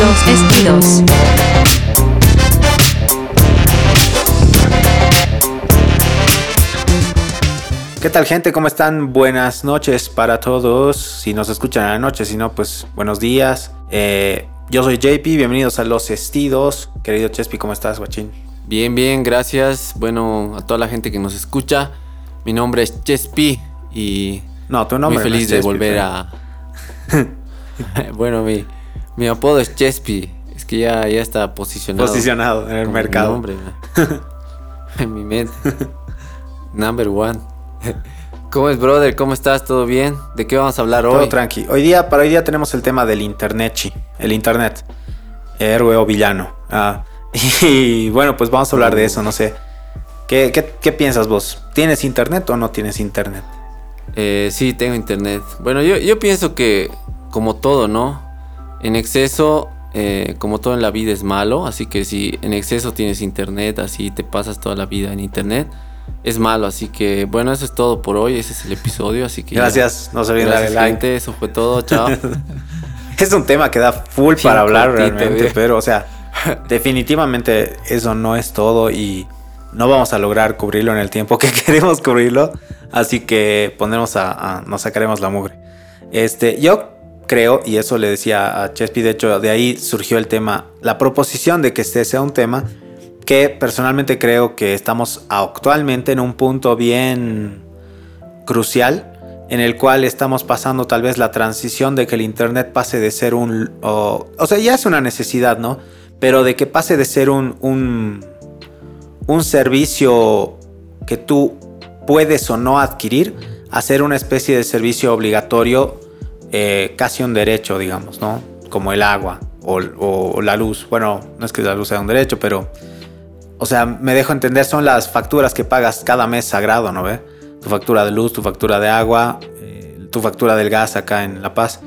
Los Estidos. ¿Qué tal, gente? ¿Cómo están? Buenas noches para todos. Si nos escuchan a la noche, si no, pues buenos días. Yo soy JP, bienvenidos a Los Estidos. Querido Chespi, ¿cómo estás, guachín? Bien, gracias. Bueno, a toda la gente que nos escucha. Mi nombre es Chespi y No, tu nombre muy feliz no es de Chespi, volver a... Bueno, mi apodo es Chespi. Es que ya está posicionado en el como mercado. Mi nombre, en mi mente. Number one. ¿Cómo es, brother? ¿Cómo estás? ¿Todo bien? ¿De qué vamos a hablar hoy? Todo tranqui. Para hoy día tenemos el tema del internet, el internet. Héroe o villano. Y bueno, pues vamos a hablar de eso, no sé. ¿Qué piensas vos? ¿Tienes internet o no tienes internet? Sí, tengo internet. Bueno, yo pienso que, como todo, ¿no? En exceso, como todo en la vida es malo. Así que si en exceso tienes internet, así te pasas toda la vida en internet, es malo. Así que, bueno, eso es todo por hoy. Ese es el episodio, así que... Gracias, no se olviden darle like. Gente, eso fue todo, chao. Es un tema que da full Sí, para hablar cortito, realmente, pero, o sea, definitivamente eso no es todo y no vamos a lograr cubrirlo en el tiempo que queremos cubrirlo, así que nos sacaremos la mugre. Yo creo, y eso le decía a Chespi, de hecho, de ahí surgió el tema, la proposición de que este sea un tema que personalmente creo que estamos actualmente en un punto bien crucial, en el cual estamos pasando tal vez la transición de que el internet pase de ser o sea, ya es una necesidad, ¿no? Pero de que pase de ser un servicio que tú puedes o no adquirir a ser una especie de servicio obligatorio, casi un derecho, digamos, ¿no? Como el agua o la luz. Bueno, no es que la luz sea un derecho, pero... O sea, me dejo entender, son las facturas que pagas cada mes sagrado, ¿no ve? Tu factura de luz, tu factura de agua, tu factura del gas acá en La Paz.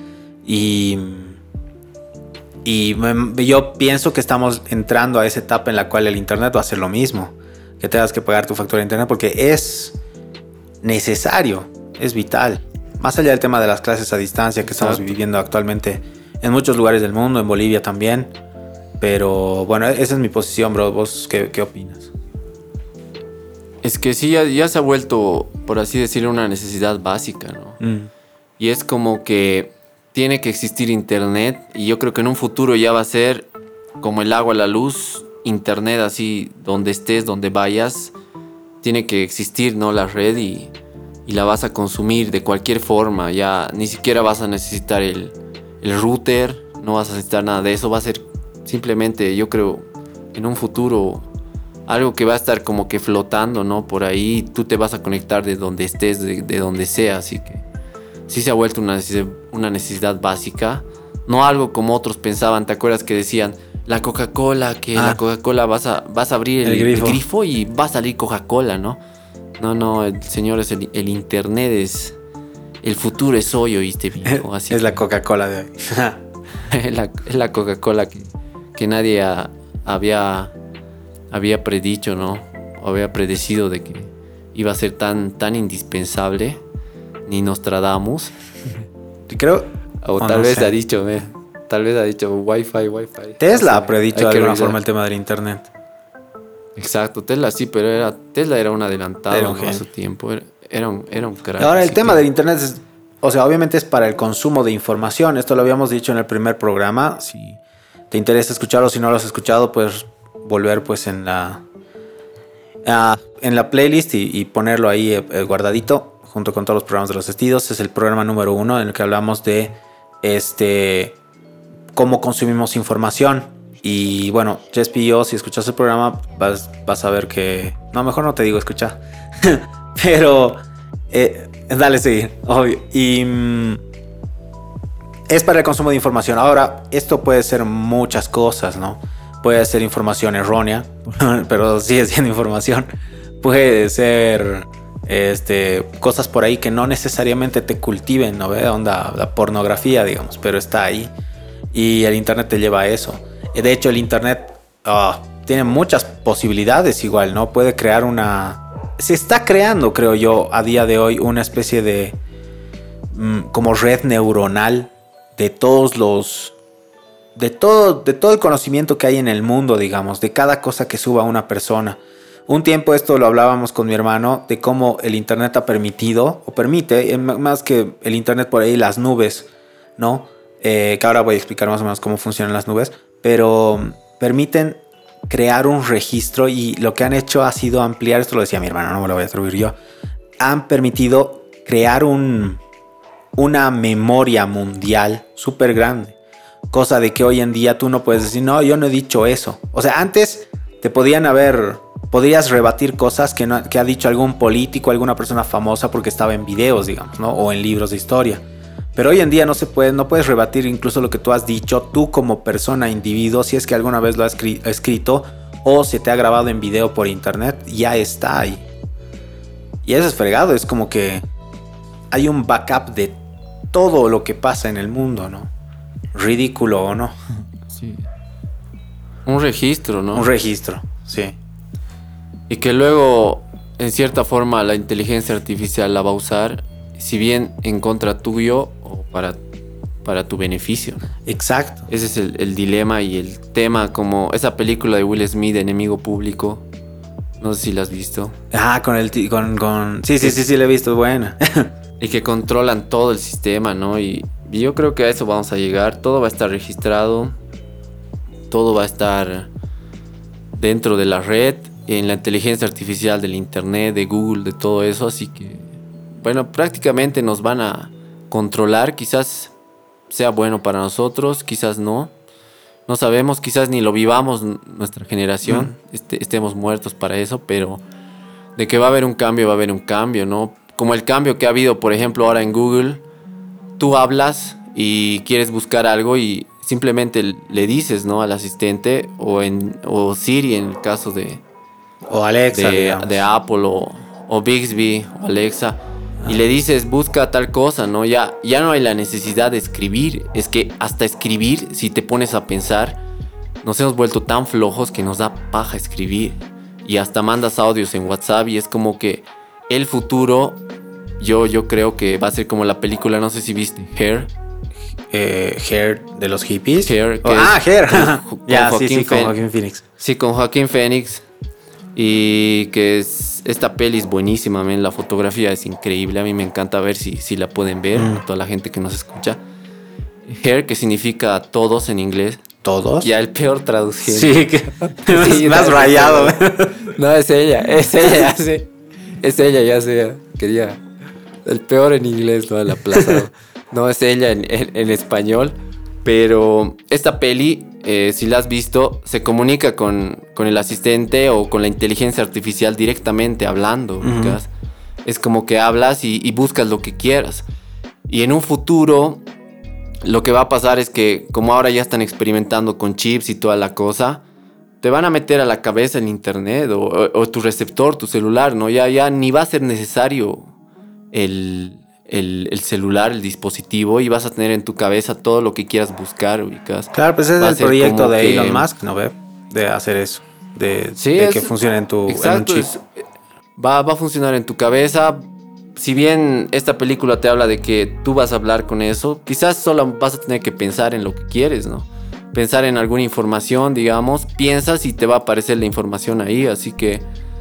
Yo pienso que estamos entrando a esa etapa en la cual el internet va a ser lo mismo. Que tengas que pagar tu factura de internet porque es necesario, es vital. Más allá del tema de las clases a distancia que estamos viviendo actualmente en muchos lugares del mundo, en Bolivia también. Pero bueno, esa es mi posición, bro. ¿Vos qué opinas? Es que sí, ya se ha vuelto, por así decirlo, una necesidad básica, ¿no? Y es como que tiene que existir internet. Y yo creo que en un futuro ya va a ser como el agua, la luz, internet, así donde estés, donde vayas. Tiene que existir, ¿no? La red y la vas a consumir de cualquier forma. Ya ni siquiera vas a necesitar el router, no vas a necesitar nada de eso. Va a ser simplemente, yo creo, en un futuro, algo que va a estar como que flotando, ¿no? Por ahí tú te vas a conectar de donde estés, de donde sea. Así que sí se ha vuelto una necesidad básica. No algo como otros pensaban. ¿Te acuerdas que decían la Coca-Cola? Que la Coca-Cola vas a abrir el grifo y va a salir Coca-Cola, ¿no? No, señores, el internet es... El futuro es hoy, ¿oíste, viejo? Así es la Coca-Cola de hoy. es la Coca-Cola que nadie había predicho, ¿no? Había predecido de que iba a ser tan indispensable. Ni Nostradamus. Creo. O tal vez ha dicho, tal vez ha dicho Wi-Fi. Tesla ha predicho de alguna forma el tema del internet. Exacto, Tesla sí, pero Tesla era un adelantado a su tiempo. Era un crack. Ahora, el tema del internet es, o sea, obviamente es para el consumo de información. Esto lo habíamos dicho en el primer programa. Si te interesa escucharlo, si no lo has escuchado, pues volver pues en la playlist y ponerlo ahí guardadito junto con todos los programas de Los Estidos. Es el programa número 1 en el que hablamos de cómo consumimos información. Y bueno, Chespi y yo, si escuchas el programa, vas a ver que... No, mejor no te digo escuchar. Pero dale seguir. Obvio. Y es para el consumo de información. Ahora, esto puede ser muchas cosas, ¿no? Puede ser información errónea, pero sigue siendo información. Puede ser cosas por ahí que no necesariamente te cultiven, ¿no? Onda, la pornografía, digamos, pero está ahí. Y el internet te lleva a eso. De hecho, el internet tiene muchas posibilidades igual, ¿no? Puede crear se está creando, creo yo, a día de hoy una especie de como red neuronal de todos de todo el conocimiento que hay en el mundo, digamos, de cada cosa que suba una persona. Un tiempo esto lo hablábamos con mi hermano, de cómo el internet ha permitido, o permite, más que el internet por ahí, las nubes, ¿no? Que ahora voy a explicar más o menos cómo funcionan las nubes, pero permiten crear un registro, y lo que han hecho ha sido ampliar, esto lo decía mi hermano, no me lo voy a atribuir yo, han permitido crear una memoria mundial súper grande, cosa de que hoy en día tú no puedes decir, no, yo no he dicho eso. O sea, antes podrías rebatir cosas que ha dicho algún político, alguna persona famosa, porque estaba en videos, digamos, ¿no? O en libros de historia. Pero hoy en día no puedes rebatir incluso lo que tú has dicho, tú como persona, individuo, si es que alguna vez lo has escrito o se te ha grabado en video por internet, ya está ahí. Y eso es fregado, es como que hay un backup de todo lo que pasa en el mundo, ¿no? Ridículo o no. Sí. Un registro, ¿no? Un registro, sí. Y que luego, en cierta forma, la inteligencia artificial la va a usar, si bien en contra tuyo o para tu beneficio. Exacto. Ese es el dilema y el tema, como esa película de Will Smith, Enemigo Público. No sé si la has visto. Ah, Sí, la he visto, buena. Y que controlan todo el sistema, ¿no? Y yo creo que a eso vamos a llegar. Todo va a estar registrado. Todo va a estar dentro de la red, en la inteligencia artificial del internet, de Google, de todo eso. Así que, bueno, prácticamente nos van a controlar. Quizás sea bueno para nosotros, quizás no. No sabemos, quizás ni lo vivamos nuestra generación. Estemos muertos para eso, pero de que va a haber un cambio, ¿no? Como el cambio que ha habido, por ejemplo, ahora en Google. Tú hablas y quieres buscar algo y simplemente le dices, ¿no? Al asistente o Siri en el caso de... O Alexa, de Apple o Bixby o Alexa. Y le dices, busca tal cosa, ¿no? Ya no hay la necesidad de escribir. Es que hasta escribir, si te pones a pensar, nos hemos vuelto tan flojos que nos da paja escribir. Y hasta mandas audios en WhatsApp y es como que el futuro, yo creo que va a ser como la película, no sé si viste, Hair. Hair de los hippies. Hair. Hair. Ya, con Joaquin Phoenix. Sí, con Joaquin Phoenix. Y que esta peli es buenísima, man. La fotografía es increíble. A mí me encanta ver si la pueden ver. Toda la gente que nos escucha. Hair, que significa todos en inglés. ¿Todos? Ya el peor traducido. Sí, que me has rayado. No, es ella, ya sé. Es ella, ya sé. Quería el peor en inglés, ¿no? El aplazado. No, es ella en español. Pero esta peli, si la has visto, se comunica con el asistente o con la inteligencia artificial directamente hablando. Es como que hablas y buscas lo que quieras. Y en un futuro, lo que va a pasar es que, como ahora ya están experimentando con chips y toda la cosa, te van a meter a la cabeza el internet o tu receptor, tu celular, ¿no? Ya ni va a ser necesario el celular, el dispositivo, y vas a tener en tu cabeza todo lo que quieras buscar, ubicas. Claro, pues ese es el proyecto de Elon Musk, ¿no ve? De hacer eso, de que funcione en un chip. Va a funcionar en tu cabeza. Si bien esta película te habla de que tú vas a hablar con eso, quizás solo vas a tener que pensar en lo que quieres, ¿no? Pensar en alguna información, digamos, piensas y te va a aparecer la información ahí, así que...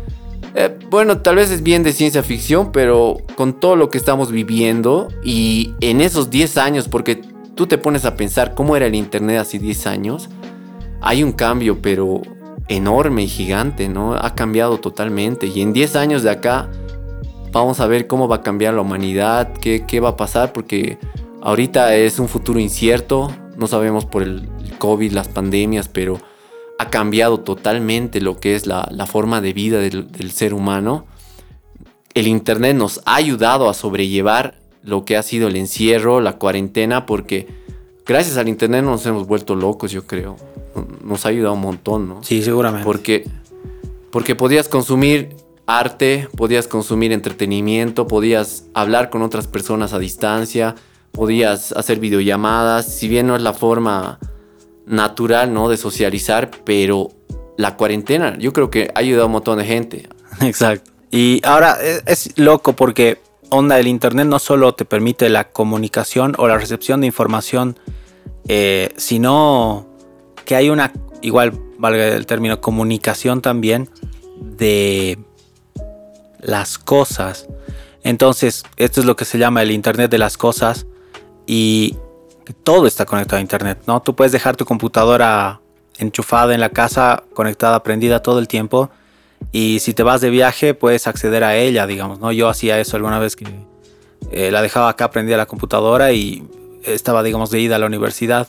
bueno, tal vez es bien de ciencia ficción, pero con todo lo que estamos viviendo y en esos 10 años, porque tú te pones a pensar cómo era el internet hace 10 años, hay un cambio, pero enorme y gigante, ¿no? Ha cambiado totalmente y en 10 años de acá vamos a ver cómo va a cambiar la humanidad, qué va a pasar, porque ahorita es un futuro incierto, no sabemos por el COVID, las pandemias, pero... ha cambiado totalmente lo que es la forma de vida del ser humano. El internet nos ha ayudado a sobrellevar lo que ha sido el encierro, la cuarentena, porque gracias al internet nos hemos vuelto locos, yo creo. Nos ha ayudado un montón, ¿no? Sí, seguramente. Porque podías consumir arte, podías consumir entretenimiento, podías hablar con otras personas a distancia, podías hacer videollamadas, si bien no es la forma... natural, ¿no? De socializar, pero la cuarentena yo creo que ha ayudado a un montón de gente. Exacto. Y ahora es loco porque el internet no solo te permite la comunicación o la recepción de información, sino que hay una, igual valga el término, comunicación también de las cosas. Entonces, esto es lo que se llama el Internet de las cosas, y todo está conectado a Internet, ¿no? Tú puedes dejar tu computadora enchufada en la casa, conectada, prendida todo el tiempo, y si te vas de viaje puedes acceder a ella, digamos, ¿no? Yo hacía eso alguna vez que la dejaba acá prendida la computadora y estaba, digamos, de ida a la universidad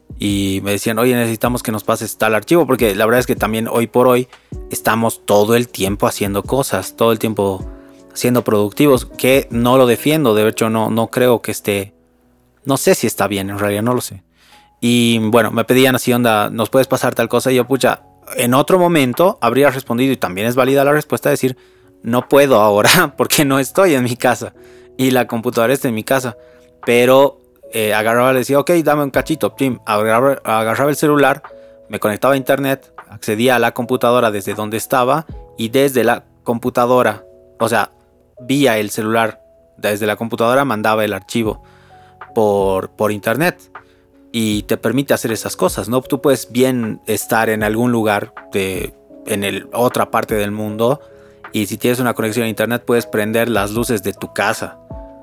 y me decían, oye, necesitamos que nos pases tal archivo, porque la verdad es que también hoy por hoy estamos todo el tiempo haciendo cosas, todo el tiempo siendo productivos, que no lo defiendo, de hecho no creo que esté, no sé si está bien, en realidad no lo sé. Y bueno, me pedían así, onda, ¿nos puedes pasar tal cosa? Y yo, pucha, en otro momento habría respondido, y también es válida la respuesta, de decir, no puedo ahora porque no estoy en mi casa y la computadora está en mi casa. Pero agarraba, le decía, ok, dame un cachito, agarraba el celular, me conectaba a internet, accedía a la computadora desde donde estaba, y desde la computadora, o sea, vía el celular, desde la computadora mandaba el archivo por internet. Y te permite hacer esas cosas, ¿no? Tú puedes bien estar en algún lugar en otra parte del mundo, y si tienes una conexión a internet puedes prender las luces de tu casa.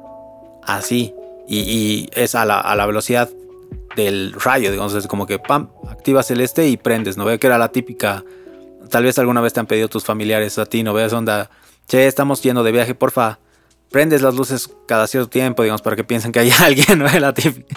Así. Y es a la velocidad del rayo, digamos, es como que pam, activas el y prendes, ¿no? Veo que era la típica, tal vez alguna vez te han pedido tus familiares a ti, ¿no? Veas, onda, che, estamos yendo de viaje, porfa, prendes las luces cada cierto tiempo, digamos, para que piensen que hay alguien, ¿no? Es la típica.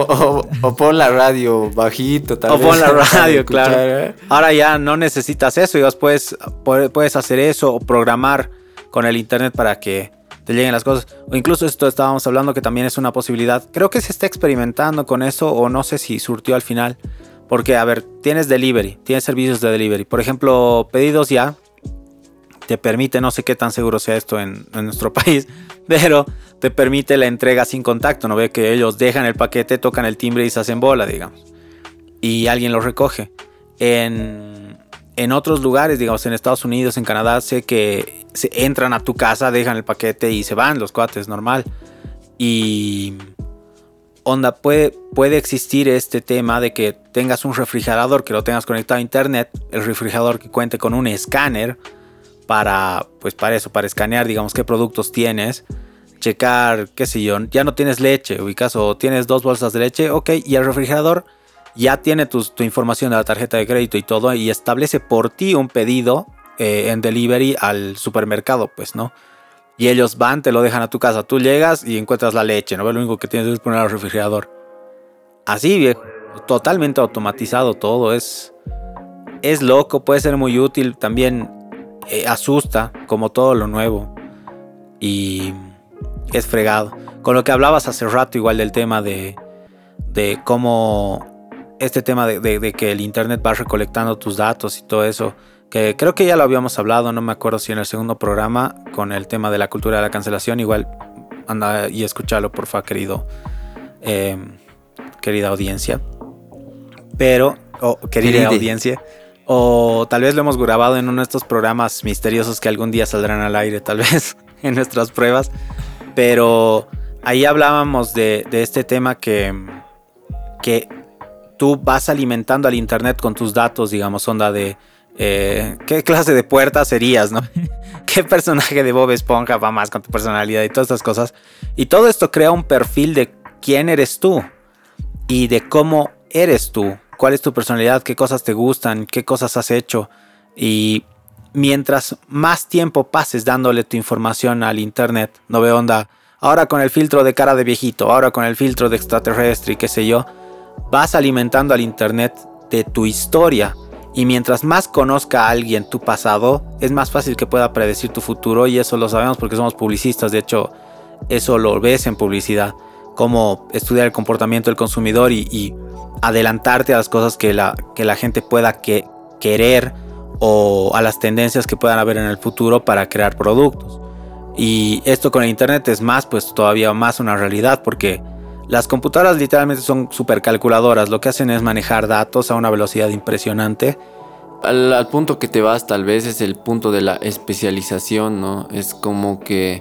O pon la radio bajito, tal vez. O pon la radio, claro. Ahora ya no necesitas eso, digamos, puedes hacer eso o programar con el internet para que te lleguen las cosas. O incluso esto estábamos hablando que también es una posibilidad. Creo que se está experimentando con eso, o no sé si surtió al final. Porque, a ver, tienes servicios de delivery. Por ejemplo, Pedidos Ya te permite, no sé qué tan seguro sea esto en nuestro país, pero te permite la entrega sin contacto. No ve que ellos dejan el paquete, tocan el timbre y se hacen bola, digamos, y alguien lo recoge. En otros lugares, digamos, en Estados Unidos, en Canadá, sé que se entran a tu casa, dejan el paquete y se van los cuates, normal. Y onda, puede existir este tema de que tengas un refrigerador, que lo tengas conectado a internet, el refrigerador que cuente con un escáner para eso, para escanear, digamos, qué productos tienes, checar, qué sé yo, ya no tienes leche, ubicas, o tienes 2 bolsas de leche, ok, y el refrigerador ya tiene tu información de la tarjeta de crédito y todo, y establece por ti un pedido en delivery al supermercado, pues, ¿no? Y ellos van, te lo dejan a tu casa, tú llegas y encuentras la leche, ¿no? Lo único que tienes es poner al refrigerador. Así, viejo, totalmente automatizado todo, es loco, puede ser muy útil, también asusta, como todo lo nuevo, y es fregado. Con lo que hablabas hace rato igual del tema de cómo este tema de que el internet va recolectando tus datos y todo eso, que creo que ya lo habíamos hablado, no me acuerdo si en el segundo programa, con el tema de la cultura de la cancelación. Igual anda y escúchalo, porfa, querida audiencia, querida audiencia, o tal vez lo hemos grabado en uno de estos programas misteriosos que algún día saldrán al aire, tal vez en nuestras pruebas, pero ahí hablábamos de este tema que tú vas alimentando al internet con tus datos, digamos, onda de qué clase de puerta serías, ¿no? ¿Qué personaje de Bob Esponja va más con tu personalidad y todas estas cosas? Y todo esto crea un perfil de quién eres tú y de cómo eres tú, cuál es tu personalidad, qué cosas te gustan, qué cosas has hecho. Y mientras más tiempo pases dándole tu información al internet, no veo onda, ahora con el filtro de cara de viejito, ahora con el filtro de extraterrestre y qué sé yo, vas alimentando al internet de tu historia. Y mientras más conozca a alguien tu pasado, es más fácil que pueda predecir tu futuro. Y eso lo sabemos porque somos publicistas. De hecho, eso lo ves en publicidad. Cómo estudiar el comportamiento del consumidor y adelantarte a las cosas que la gente pueda querer, o a las tendencias que puedan haber en el futuro para crear productos. Y esto con el internet es más, pues todavía más una realidad, porque las computadoras literalmente son supercalculadoras. Lo que hacen es manejar datos a una velocidad impresionante. Al punto que te vas, tal vez, es el punto de la especialización, ¿no? Es como que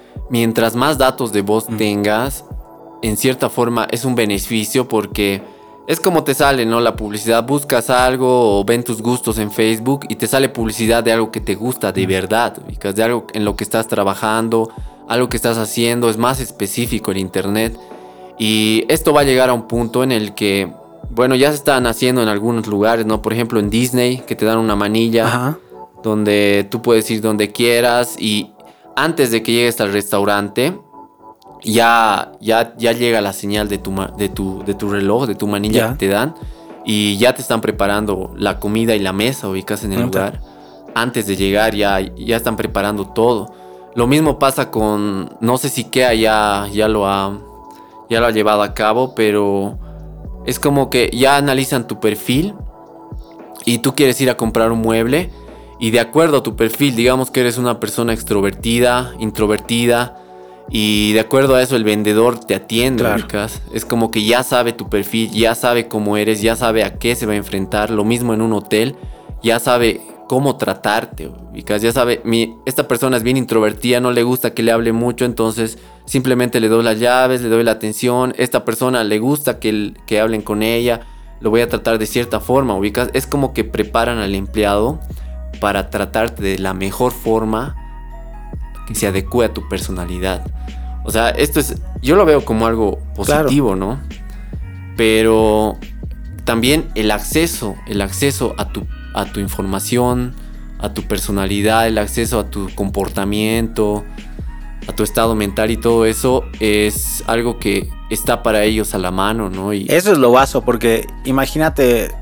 mientras más datos de vos tengas, en cierta forma es un beneficio, porque es como te sale, ¿no? La publicidad. Buscas algo o ven tus gustos en Facebook y te sale publicidad de algo que te gusta de verdad, ubicas, de algo en lo que estás trabajando, algo que estás haciendo. Es más específico el internet. Y esto va a llegar a un punto en el que, bueno, ya se están haciendo en algunos lugares, ¿no? Por ejemplo, en Disney, que te dan una manilla. Ajá. Donde tú puedes ir donde quieras y antes de que llegues al restaurante ya llega la señal de tu reloj, de tu manilla que te dan, y ya te están preparando la comida y la mesa, ubicas en el lugar. Antes de llegar ya están preparando todo. Lo mismo pasa con, no sé si IKEA ya lo ha llevado a cabo, pero es como que ya analizan tu perfil y tú quieres ir a comprar un mueble. Y de acuerdo a tu perfil, digamos que eres una persona extrovertida, introvertida, y de acuerdo a eso el vendedor te atiende, claro. Ubicas. Es como que ya sabe tu perfil, ya sabe cómo eres, ya sabe a qué se va a enfrentar. Lo mismo en un hotel, ya sabe cómo tratarte, ubicas. Ya sabe, esta persona es bien introvertida, no le gusta que le hable mucho, entonces simplemente le doy las llaves, le doy la atención. Esta persona le gusta que hablen con ella, lo voy a tratar de cierta forma, ubicas. Es como que preparan al empleado para tratarte de la mejor forma que se adecue a tu personalidad. O sea, yo lo veo como algo positivo, claro. ¿No? Pero también el acceso a tu información, a tu personalidad, el acceso a tu comportamiento, a tu estado mental y todo eso es algo que está para ellos a la mano, ¿no? Y eso es lo vaso, porque imagínate,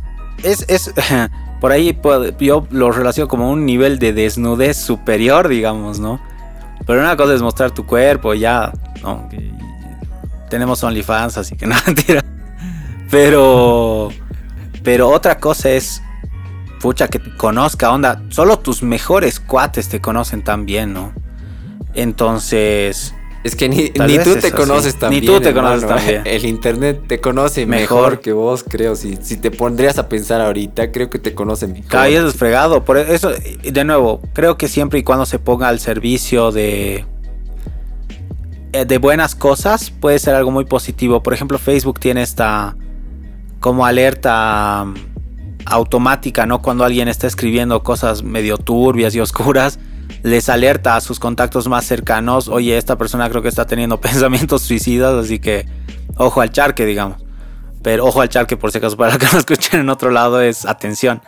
por ahí yo lo relaciono como un nivel de desnudez superior, digamos, ¿no? Pero una cosa es mostrar tu cuerpo, ya, ¿no? Tenemos OnlyFans, así que no, mentira. Pero otra cosa es, pucha, que te conozca, onda. Solo tus mejores cuates te conocen tan bien, ¿no? Entonces... Es que ni tú te conoces tan bien. Ni tú te conoces tan bien. El internet te conoce mejor que vos, creo. Si te pondrías a pensar ahorita, creo que te conoce mejor. Cada día es fregado. Por eso, de nuevo, creo que siempre y cuando se ponga al servicio de buenas cosas, puede ser algo muy positivo. Por ejemplo, Facebook tiene esta como alerta automática, ¿no? Cuando alguien está escribiendo cosas medio turbias y oscuras, les alerta a sus contactos más cercanos: oye, esta persona creo que está teniendo pensamientos suicidas, así que ojo al charque, digamos. Pero ojo al charque, por si acaso, para que no escuchen en otro lado, es atención.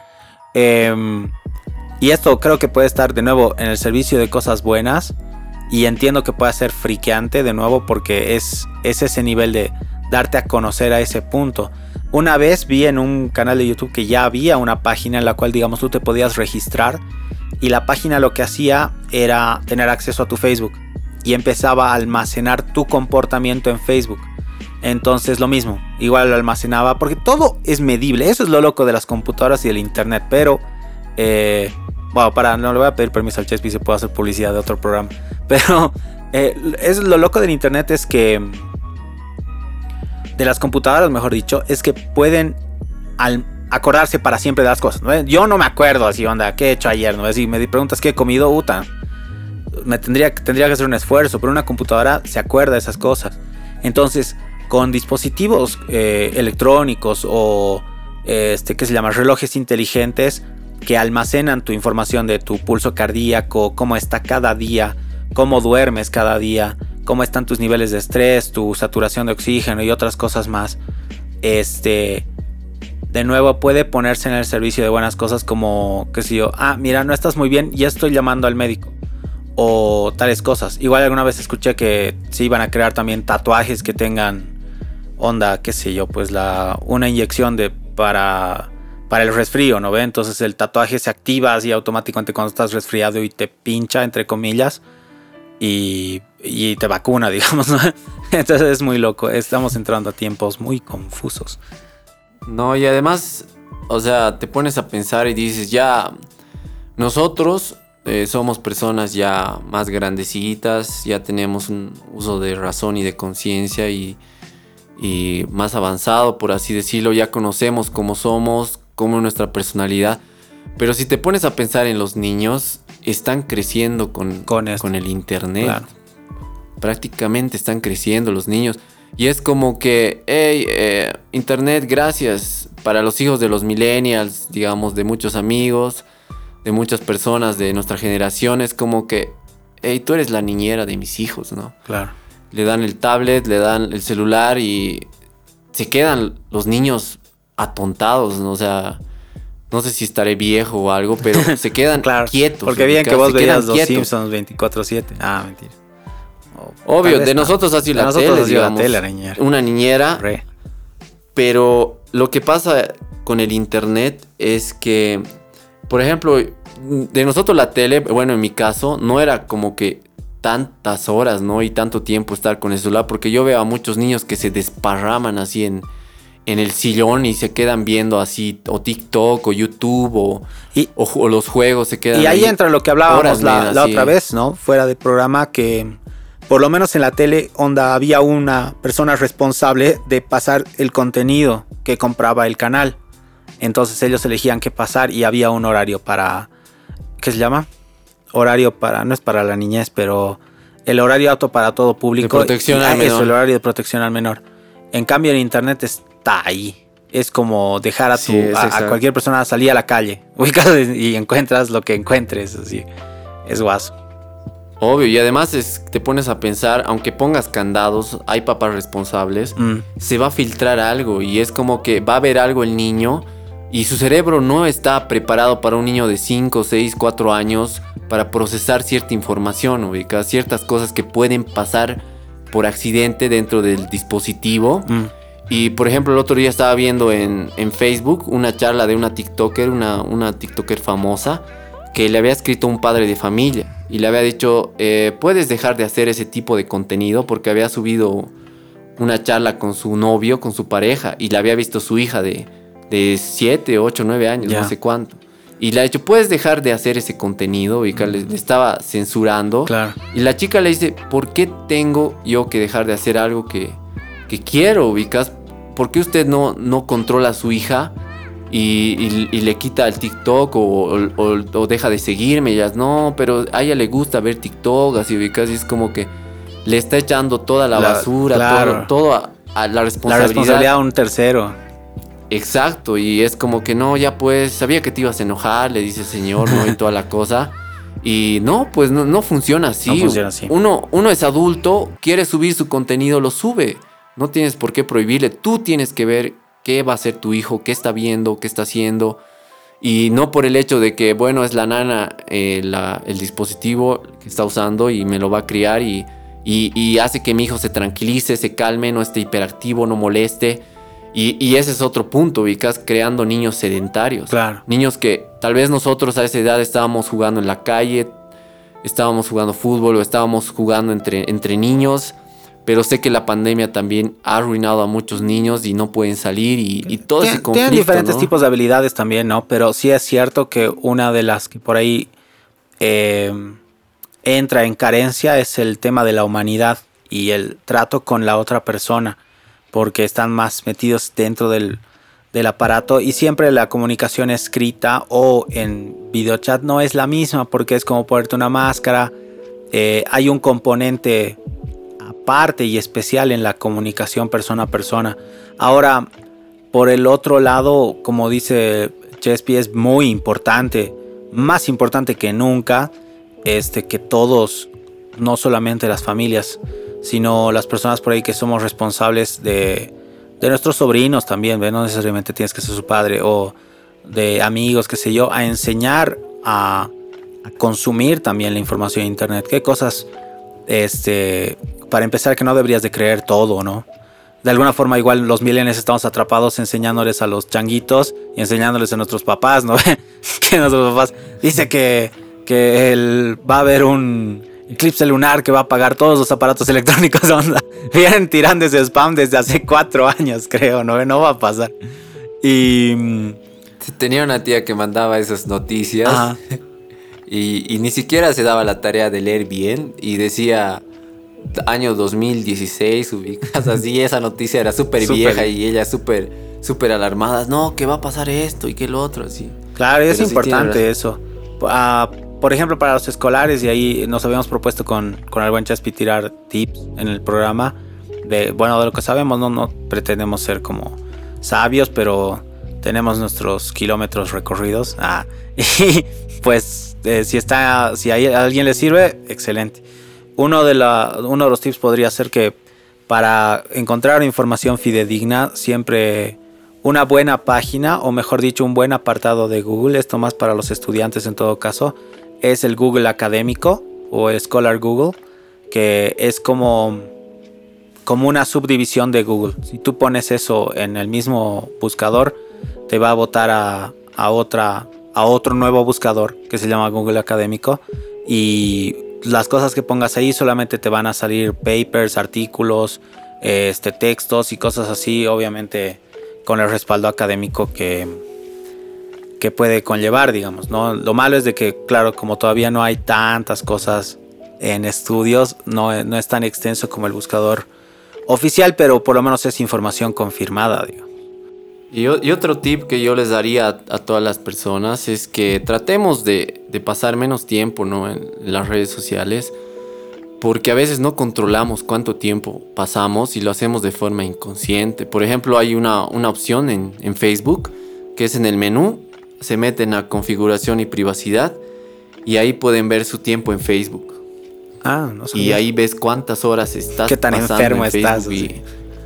Y esto creo que puede estar de nuevo en el servicio de cosas buenas, y entiendo que pueda ser friqueante de nuevo, porque es ese nivel de darte a conocer a ese punto. Una vez vi en un canal de YouTube que ya había una página en la cual, digamos, tú te podías registrar, y la página lo que hacía era tener acceso a tu Facebook y empezaba a almacenar tu comportamiento en Facebook. Entonces lo mismo, igual lo almacenaba, porque todo es medible. Eso es lo loco de las computadoras y del internet. Pero bueno, no le voy a pedir permiso al Chespi si puedo hacer publicidad de otro programa. Pero es lo loco del internet, es que de las computadoras, mejor dicho, es que pueden acordarse para siempre de las cosas, ¿no? Yo no me acuerdo así, onda, ¿qué he hecho ayer? ¿No? Si me preguntas qué he comido, tendría que hacer un esfuerzo, pero una computadora se acuerda de esas cosas. Entonces, con dispositivos electrónicos o ¿qué se llama? Relojes inteligentes que almacenan tu información de tu pulso cardíaco, cómo está cada día, cómo duermes cada día, cómo están tus niveles de estrés, tu saturación de oxígeno y otras cosas más. De nuevo puede ponerse en el servicio de buenas cosas, como, qué sé yo, mira, no estás muy bien, ya estoy llamando al médico, o tales cosas. Igual alguna vez escuché que se iban a crear también tatuajes que tengan onda, qué sé yo, pues una inyección para el resfrío, ¿no ve? Entonces el tatuaje se activa así automáticamente cuando estás resfriado y te pincha, entre comillas, y te vacuna, digamos, ¿no? Entonces es muy loco. Estamos entrando a tiempos muy confusos. No, y además, o sea, te pones a pensar y dices, ya, nosotros somos personas ya más grandecitas, ya tenemos un uso de razón y de conciencia y más avanzado, por así decirlo, ya conocemos cómo somos, cómo es nuestra personalidad. Pero si te pones a pensar en los niños, están creciendo con el internet. Claro. Prácticamente están creciendo los niños. Y es como que, hey, internet, gracias para los hijos de los millennials, digamos, de muchos amigos, de muchas personas de nuestra generación. Es como que, hey, tú eres la niñera de mis hijos, ¿no? Claro. Le dan el tablet, le dan el celular y se quedan los niños atontados, ¿no? O sea, no sé si estaré viejo o algo, pero se quedan claro, quietos. Porque bien que vos se quedan veías los quietos. Simpsons 24/7. Ah, mentira. Obvio, de nosotros ha sido la tele, digamos. La niñera. Una niñera. Re. Pero lo que pasa con el internet es que, por ejemplo, de nosotros la tele, bueno, en mi caso, no era como que tantas horas, ¿no? Y tanto tiempo estar con el celular, porque yo veo a muchos niños que se desparraman así en el sillón y se quedan viendo así o TikTok o YouTube o los juegos se quedan. Y ahí entra lo que hablábamos la así. otra vez, ¿no? Fuera de programa, que por lo menos en la tele onda había una persona responsable de pasar el contenido que compraba el canal. Entonces ellos elegían qué pasar y había un horario para, ¿qué se llama? Horario para, no es para la niñez, pero el horario apto para todo público. De protección al menor. Eso, el horario de protección al menor. En cambio en internet está ahí. Es como dejar a cualquier persona salir a la calle, ubicas y encuentras lo que encuentres, así. Es guaso. Obvio, y además te pones a pensar, aunque pongas candados, hay papás responsables, se va a filtrar algo y es como que va a ver algo el niño y su cerebro no está preparado para un niño de 5, 6, 4 años para procesar cierta información, ubicas, ciertas cosas que pueden pasar por accidente dentro del dispositivo. Y por ejemplo el otro día estaba viendo en Facebook una charla de una TikToker, una TikToker famosa, que le había escrito un padre de familia y le había dicho, puedes dejar de hacer ese tipo de contenido, porque había subido una charla con su novio, con su pareja, y la había visto su hija de 7, 8, 9 años, no sé cuánto. Y le ha dicho, puedes dejar de hacer ese contenido, y que le estaba censurando. Claro. Y la chica le dice, ¿por qué tengo yo que dejar de hacer algo que quiero, ubicas? ¿Por qué usted no controla a su hija y le quita el TikTok o deja de seguirme? Y ella, no, pero a ella le gusta ver TikTok, así, ubicas, y es como que le está echando toda la basura, claro. todo a la responsabilidad. La responsabilidad a un tercero. Exacto, y es como que no, ya pues, sabía que te ibas a enojar, le dice el señor, ¿no? Y toda la cosa. Y no, pues no funciona así. No funciona así. Uno es adulto, quiere subir su contenido, lo sube. No tienes por qué prohibirle. Tú tienes que ver qué va a hacer tu hijo, qué está viendo, qué está haciendo. Y no por el hecho de que, bueno, es la nana el dispositivo que está usando y me lo va a criar y hace que mi hijo se tranquilice, se calme, no esté hiperactivo, no moleste. Y ese es otro punto, ubicas, creando niños sedentarios. Claro. Niños que tal vez nosotros a esa edad estábamos jugando en la calle, estábamos jugando fútbol o estábamos jugando entre niños, pero sé que la pandemia también ha arruinado a muchos niños y no pueden salir y todo ese conflicto. Tienen diferentes, ¿no?, tipos de habilidades también, ¿no? Pero sí es cierto que una de las que por ahí entra en carencia es el tema de la humanidad y el trato con la otra persona, porque están más metidos dentro del aparato y siempre la comunicación escrita o en videochat no es la misma, porque es como ponerte una máscara. Hay un componente aparte y especial en la comunicación persona a persona. Ahora, por el otro lado, como dice Chespi, es muy importante, más importante que nunca, que todos, no solamente las familias, sino las personas por ahí que somos responsables de nuestros sobrinos también, ¿ve? No necesariamente tienes que ser su padre, o de amigos, qué sé yo, a enseñar a consumir también la información de internet. ¿Qué cosas, para empezar, que no deberías de creer todo, ¿no? De alguna forma igual los millennials estamos atrapados enseñándoles a los changuitos y enseñándoles a nuestros papás, ¿no? Que nuestros papás dice que va a haber un eclipse lunar que va a apagar todos los aparatos electrónicos. Onda. Vienen tirando ese spam desde hace 4 años, creo, no va a pasar. Y tenía una tía que mandaba esas noticias. Ajá. Y ni siquiera se daba la tarea de leer bien y decía año 2016, ubicas, así. Esa noticia era súper vieja y ella súper alarmada. No, que va a pasar esto y que lo otro, así. Claro, es Pero importante sí eso. Por ejemplo, para los escolares, y ahí nos habíamos propuesto con el buen Chespi tirar tips en el programa. de lo que sabemos, no pretendemos ser como sabios, pero tenemos nuestros kilómetros recorridos. Y pues si a alguien le sirve, excelente. Uno de los tips podría ser que para encontrar información fidedigna, siempre una buena página, o mejor dicho, un buen apartado de Google, esto más para los estudiantes en todo caso, es el Google académico o el Scholar Google, que es como una subdivisión de Google. Si tú pones eso en el mismo buscador, te va a botar a otro nuevo buscador que se llama Google académico, y las cosas que pongas ahí solamente te van a salir papers, artículos, textos y cosas así, obviamente con el respaldo académico que puede conllevar, digamos, ¿no? Lo malo es de que, claro, como todavía no hay tantas cosas en estudios, no es tan extenso como el buscador oficial, pero por lo menos es información confirmada, digamos. Y otro tip que yo les daría a todas las personas es que tratemos de pasar menos tiempo, ¿no?, en las redes sociales, porque a veces no controlamos cuánto tiempo pasamos y lo hacemos de forma inconsciente. Por ejemplo, hay una opción en Facebook que es en el menú, se meten a configuración y privacidad y ahí pueden ver su tiempo en Facebook. No sabía. Y ahí ves cuántas horas estás qué tan pasando enfermo en Facebook. estás. Y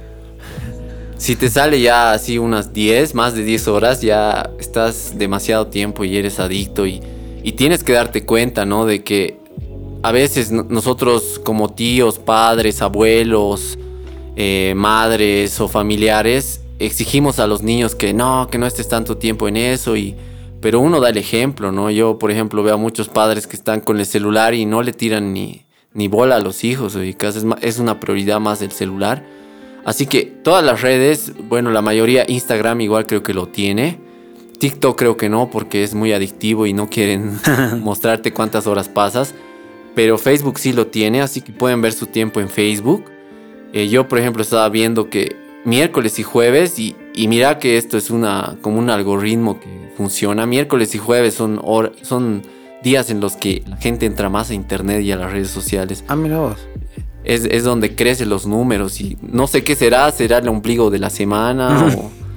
si te sale ya así unas 10, más de 10 horas, ya estás demasiado tiempo y eres adicto. Y tienes que darte cuenta, ¿no?, de que a veces nosotros como tíos, padres, abuelos, madres o familiares, exigimos a los niños que no estés tanto tiempo en eso, pero uno da el ejemplo, ¿no? Yo, por ejemplo, veo a muchos padres que están con el celular y no le tiran ni bola a los hijos, y casi es una prioridad más el celular. Así que todas las redes, bueno, la mayoría, Instagram igual creo que lo tiene. TikTok creo que no, porque es muy adictivo y no quieren mostrarte cuántas horas pasas. Pero Facebook sí lo tiene, así que pueden ver su tiempo en Facebook. Yo, por ejemplo, estaba viendo que miércoles y jueves, y mira que esto es como un algoritmo que funciona. Miércoles y jueves son días en los que la gente entra más a internet y a las redes sociales. Mira vos. Es donde crecen los números y no sé qué será el ombligo de la semana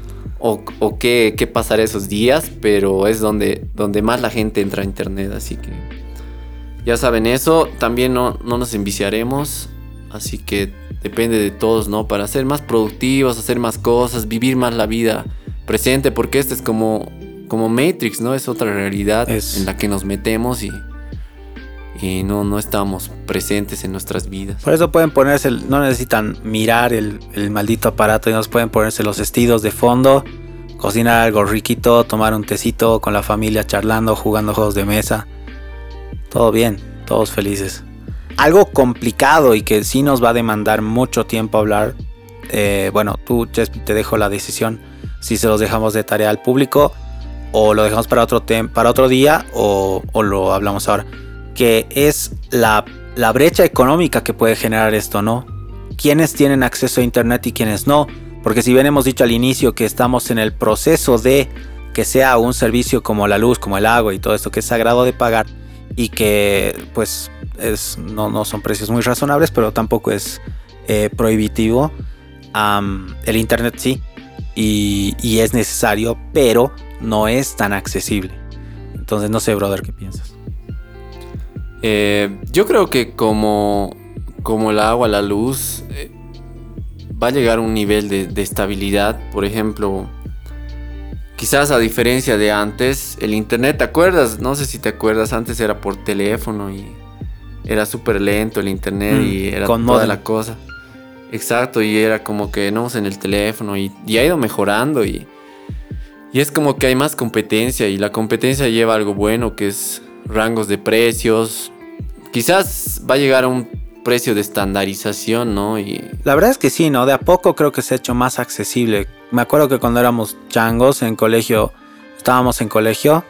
o qué pasará esos días, pero es donde más la gente entra a internet, así que ya saben eso. También no nos enviciaremos, así que depende de todos, ¿no?, para ser más productivos, hacer más cosas, vivir más la vida presente, porque este es como Matrix, ¿no? Es otra realidad en la que nos metemos y no estamos presentes en nuestras vidas. Por eso pueden ponerse, no necesitan mirar el maldito aparato, y nos pueden ponerse los vestidos de fondo, cocinar algo riquito, tomar un tecito con la familia, charlando, jugando juegos de mesa. Todo bien, todos felices. Algo complicado y que sí nos va a demandar mucho tiempo hablar. Tú, Chespi, te dejo la decisión si se los dejamos de tarea al público o lo dejamos para otro día o lo hablamos ahora. Que es la brecha económica que puede generar esto, ¿no? ¿Quiénes tienen acceso a internet y quiénes no? Porque si bien hemos dicho al inicio que estamos en el proceso de que sea un servicio como la luz, como el agua y todo esto que es sagrado de pagar, y que pues no son precios muy razonables, pero tampoco es prohibitivo, el internet sí, y es necesario, pero no es tan accesible. Entonces no sé, brother, ¿qué piensas? Yo creo que como el agua, la luz, va a llegar a un nivel de estabilidad. Por ejemplo, quizás a diferencia de antes, el internet, ¿te acuerdas? No sé si te acuerdas, antes era por teléfono y era súper lento el internet y era con toda modem. la cosa. Exacto, y era como que no en el teléfono y ha ido mejorando y es como que hay más competencia, y la competencia lleva algo bueno, que es rangos de precios. Quizás va a llegar a un precio de estandarización, ¿no? Y la verdad es que sí, ¿no? De a poco creo que se ha hecho más accesible. Me acuerdo que cuando éramos changos estábamos en colegio,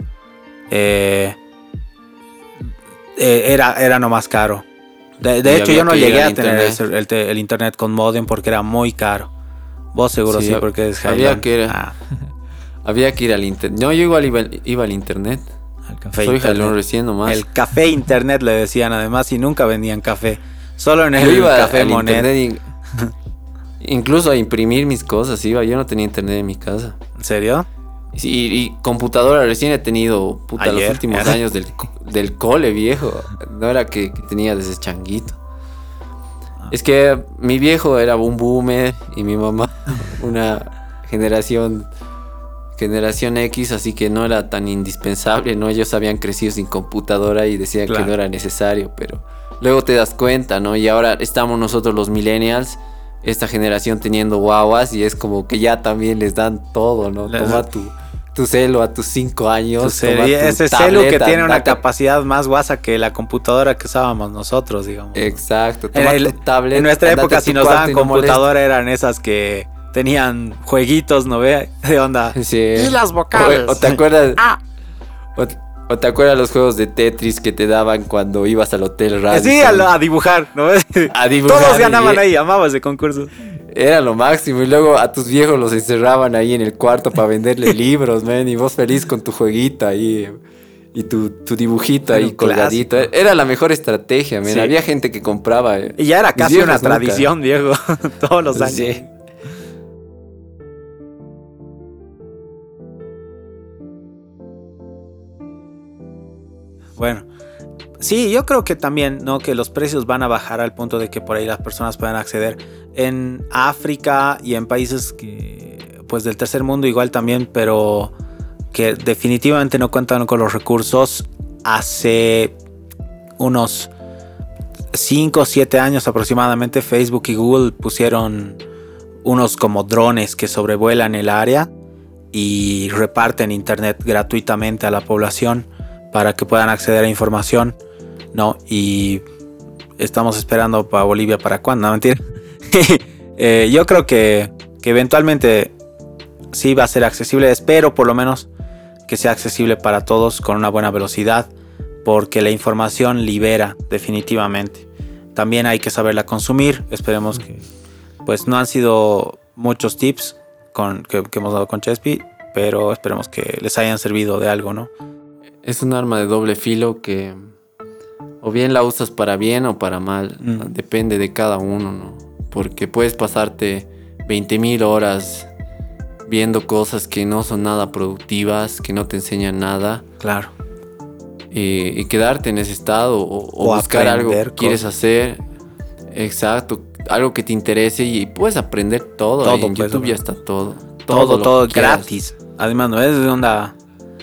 era nomás caro. De hecho, yo no llegué a tener el internet con modem porque era muy caro. Vos seguro sí porque es Había que ir al internet. No, yo igual iba al internet. Soy jalón recién nomás. El café internet le decían además, y nunca vendían café. Solo en el café Monet. Incluso a imprimir mis cosas iba. Yo no tenía internet en mi casa. ¿En serio? Y computadora recién he tenido, Ayer, los últimos años del cole, viejo. No era que tenía desde changuito. Es que mi viejo era un boomer y mi mamá una generación X, así que no era tan indispensable, ¿no? Ellos habían crecido sin computadora y decían que no era necesario, pero luego te das cuenta, ¿no? Y ahora estamos nosotros los millennials, esta generación teniendo guaguas y es como que ya también les dan todo, ¿no? Toma tu celo a tus 5 años. Toma ese celu que tiene una capacidad más guasa que la computadora que usábamos nosotros, digamos. Exacto. Toma tu tablet. En nuestra época, si nos daban computadora, eran esas que tenían jueguitos, ¿no ve? De onda. Sí. Y las vocales. O te acuerdas. O te acuerdas los juegos de Tetris que te daban cuando ibas al Hotel Radisson. Sí, a dibujar, ¿no ves? A dibujar. Todos ganaban ahí, amaba ese concurso. Era lo máximo. Y luego a tus viejos los encerraban ahí en el cuarto para venderle libros, man. Y vos feliz con tu jueguito ahí. Y tu dibujito ahí colgadito. Era la mejor estrategia, man. Sí. Había gente que compraba. Y ya era casi una tradición, viejo. Todos los años. Sí. Bueno, sí, yo creo que también, ¿no? Que los precios van a bajar al punto de que por ahí las personas puedan acceder. En África y en países que, pues del tercer mundo igual también, pero que definitivamente no cuentan con los recursos. Hace unos 5 o 7 años aproximadamente, Facebook y Google pusieron unos como drones que sobrevuelan el área y reparten internet gratuitamente a la población para que puedan acceder a información, ¿no? Y estamos esperando para Bolivia para cuándo, no, mentira. Yo creo que eventualmente sí va a ser accesible. Espero por lo menos que sea accesible para todos con una buena velocidad, porque la información libera definitivamente. También hay que saberla consumir. Esperemos que, pues no han sido muchos tips que hemos dado con Chespi, pero esperemos que les hayan servido de algo, ¿no? Es un arma de doble filo que o bien la usas para bien o para mal. Depende de cada uno, ¿no? Porque puedes pasarte 20,000 horas viendo cosas que no son nada productivas, que no te enseñan nada. Claro. Y quedarte en ese estado o buscar algo que quieres hacer. Exacto. Algo que te interese y puedes aprender todo. Y en YouTube ya está todo. Todo gratis. Además, no es de onda.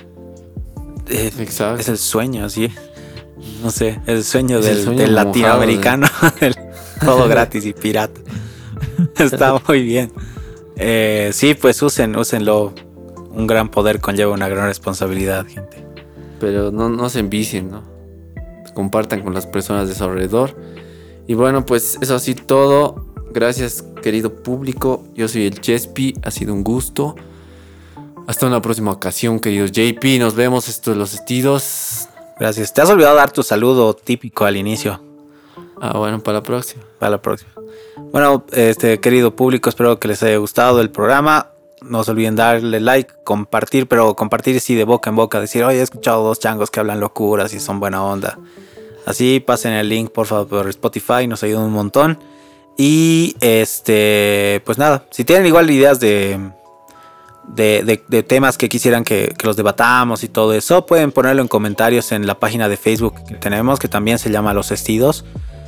Exacto. Es el sueño, así. No sé, el sueño del latinoamericano. Todo gratis y pirata. Está muy bien. Sí, pues úsenlo. Un gran poder conlleva una gran responsabilidad, gente. Pero no se envicien, ¿no? Compartan con las personas de su alrededor. Y bueno, pues eso así todo. Gracias, querido público. Yo soy el Chespi. Ha sido un gusto. Hasta una próxima ocasión, queridos JP. Nos vemos estos los estilos. Gracias. Te has olvidado dar tu saludo típico al inicio. Bueno, para la próxima. Para la próxima. Bueno, querido público, espero que les haya gustado el programa. No se olviden darle like, compartir, pero compartir sí de boca en boca. Decir, oye, he escuchado 2 changos que hablan locuras y son buena onda. Así, pasen el link, por favor, por Spotify. Nos ayuda un montón. Y, pues nada. Si tienen igual ideas de temas que quisieran que los debatamos y todo eso, pueden ponerlo en comentarios en la página de Facebook que tenemos, que también se llama Los Estidos.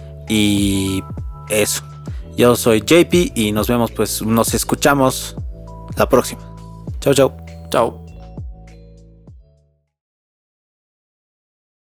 Y eso. Yo soy JP y nos vemos, pues nos escuchamos la próxima. Chau, chau. Chau.